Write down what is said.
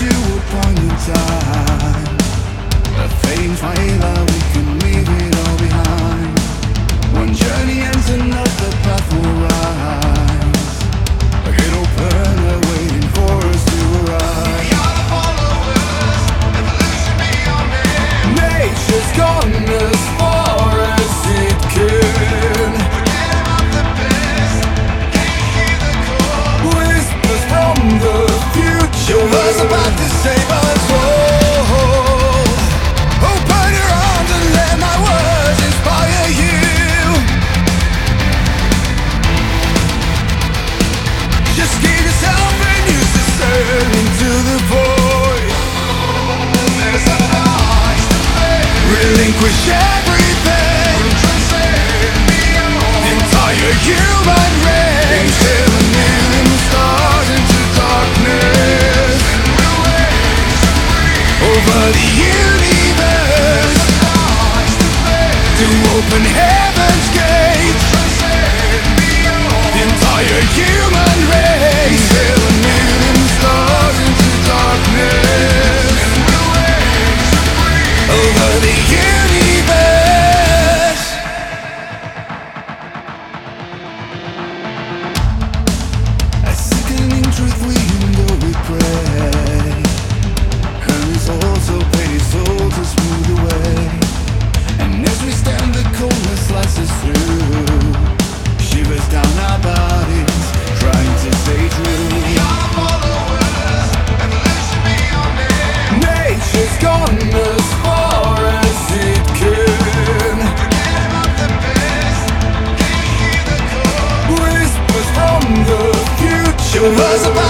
to a point in time, a fading fire, we can leave it all behind. One journey ends, another path will rise. A good opener waiting for us to arrive. We are the followers, evolution beyond it. Nature's gone as far as it can. Forget about the past, can you hear the call? Whispers from the future was about to save us all. Open your arms and let my words inspire you. Just give yourself and use the sail into the void. There's a price to pay. Relinquish everything. Transcend beyond. The entire human race. Sailing in the stars into darkness. We'll raise to breathe. Over the universe. Price to pay. To open heaven's gates. Transcend beyond. The entire human race. Sailing in the stars into darkness. We'll raise to breathe. Over the universe. A sickening truth we know we pray. Her soul so paid his soul to smooth away. And as we stand, the coldness slices through. Shivers down our bodies, trying to stay true. We are the followers, evolution beyond it. Nature's gone as far as it can. Forget about the past, can you hear the call? Whispers from the future was about